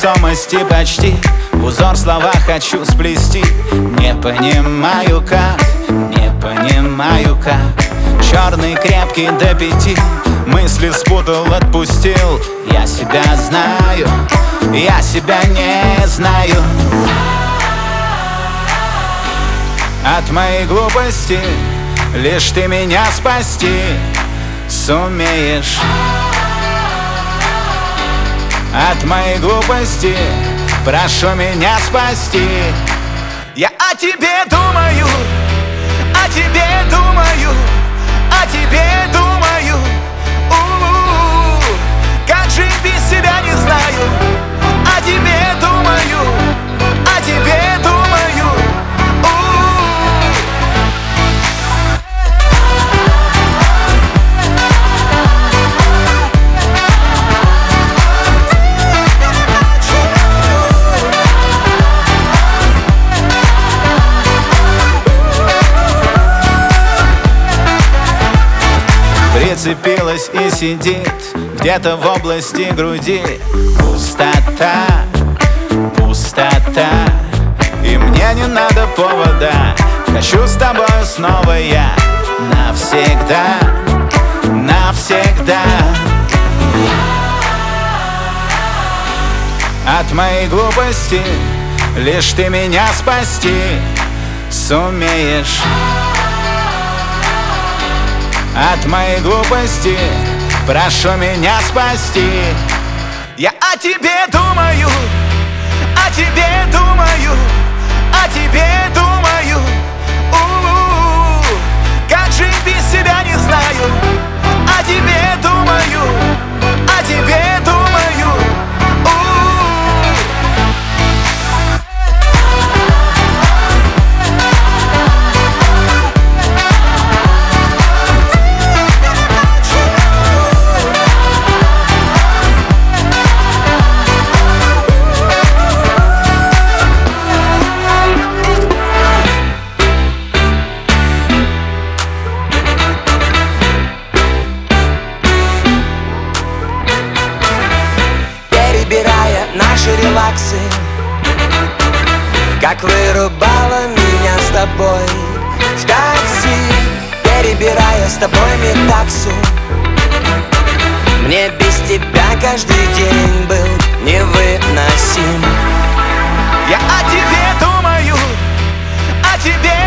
невесомости почти в узор слова хочу сплести. Не понимаю как, не понимаю как. Черный крепкий до 5, мысли спутал, отпустил. Я себя знаю, я себя не знаю. От моей глупости лишь ты меня спасти сумеешь. От моей глупости прошу меня спасти. Я о тебе думаю, о тебе думаю, о тебе думаю. Как жить без себя не знаю. О тебе думаю, о тебе думаю. Прицепилась и сидит где-то в области груди. Пустота, пустота, и мне не надо повода. Хочу с тобой снова я навсегда, навсегда. От моей глупости лишь ты меня спасти сумеешь. От моей глупости прошу меня спасти. Я о тебе думаю, о тебе думаю, о тебе думаю. Как жить без себя не знаю. О тебе думаю, о тебе думаю. Наши релаксы, как вырубала меня с тобой в такси, перебирая с тобой метаксу. Мне без тебя каждый день был невыносим. Я о тебе думаю, о тебе